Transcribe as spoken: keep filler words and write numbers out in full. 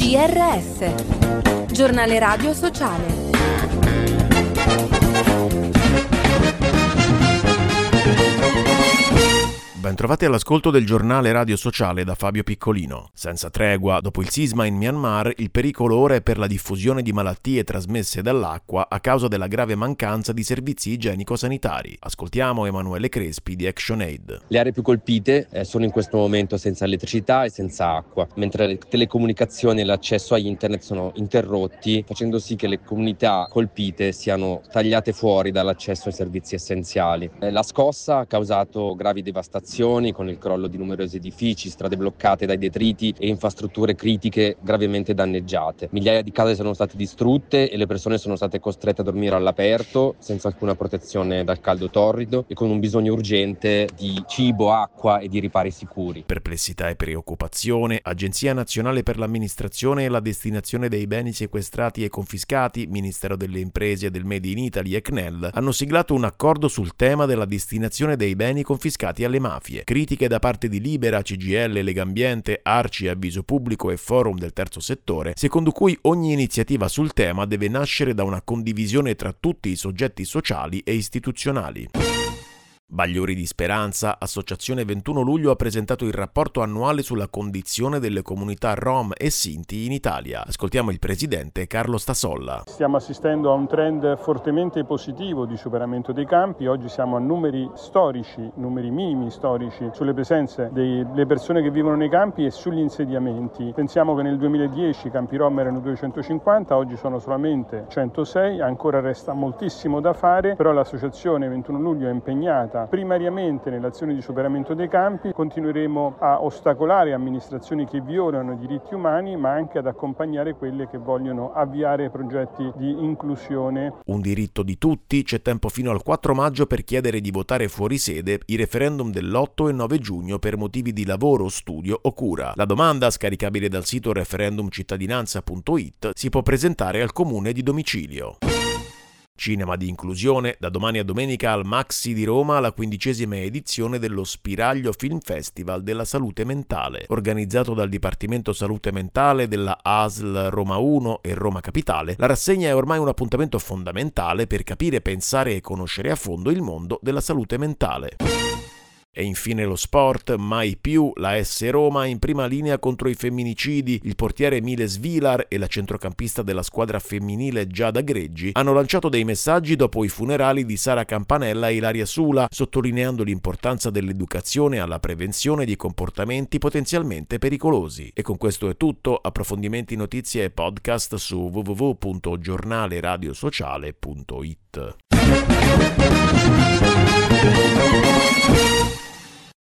G R S, giornale radio sociale. Bentrovati all'ascolto del giornale radio sociale da Fabio Piccolino. Senza tregua, dopo il sisma in Myanmar, il pericolo ora è per la diffusione di malattie trasmesse dall'acqua a causa della grave mancanza di servizi igienico-sanitari. Ascoltiamo Emanuele Crespi di ActionAid. Le aree più colpite eh, sono in questo momento senza elettricità e senza acqua, mentre le telecomunicazioni e l'accesso a internet sono interrotti, facendo sì che le comunità colpite siano tagliate fuori dall'accesso ai servizi essenziali. Eh, la scossa ha causato gravi devastazioni con il crollo di numerosi edifici, strade bloccate dai detriti e infrastrutture critiche gravemente danneggiate. Migliaia di case sono state distrutte e le persone sono state costrette a dormire all'aperto, senza alcuna protezione dal caldo torrido e con un bisogno urgente di cibo, acqua e di ripari sicuri. Perplessità e preoccupazione, Agenzia Nazionale per l'Amministrazione e la Destinazione dei Beni Sequestrati e Confiscati, Ministero delle Imprese e del Made in Italy e C N E L hanno siglato un accordo sul tema della destinazione dei beni confiscati alle mafie. Critiche da parte di Libera, C G I L, Legambiente, Arci, Avviso Pubblico e Forum del Terzo Settore, secondo cui ogni iniziativa sul tema deve nascere da una condivisione tra tutti i soggetti sociali e istituzionali. Bagliori di Speranza, Associazione ventuno luglio ha presentato il rapporto annuale sulla condizione delle comunità Rom e Sinti in Italia. Ascoltiamo il presidente Carlo Stasolla. Stiamo assistendo a un trend fortemente positivo di superamento dei campi. Oggi siamo a numeri storici, numeri minimi storici sulle presenze delle persone che vivono nei campi e sugli insediamenti. Pensiamo che nel duemiladieci i campi Rom erano duecentocinquanta, oggi sono solamente centosei, ancora resta moltissimo da fare, però l'associazione ventuno luglio è impegnata primariamente nell'azione di superamento dei campi. Continueremo a ostacolare amministrazioni che violano i diritti umani, ma anche ad accompagnare quelle che vogliono avviare progetti di inclusione. Un diritto di tutti, c'è tempo fino al quattro maggio per chiedere di votare fuori sede i referendum dell'otto e nove giugno per motivi di lavoro, studio o cura. La domanda, scaricabile dal sito referendum cittadinanza punto it, si può presentare al comune di domicilio. Cinema di inclusione, da domani a domenica al Maxi di Roma la quindicesima edizione dello Spiraglio Film Festival della Salute Mentale. Organizzato dal Dipartimento Salute Mentale della A S L Roma uno e Roma Capitale, la rassegna è ormai un appuntamento fondamentale per capire, pensare e conoscere a fondo il mondo della salute mentale. E infine lo sport, mai più la S Roma in prima linea contro i femminicidi. Il portiere Miles Vilar e la centrocampista della squadra femminile Giada Greggi hanno lanciato dei messaggi dopo i funerali di Sara Campanella e Ilaria Sula, sottolineando l'importanza dell'educazione alla prevenzione di comportamenti potenzialmente pericolosi. E con questo è tutto. Approfondimenti, notizie e podcast su w w w punto giornale radio sociale punto it.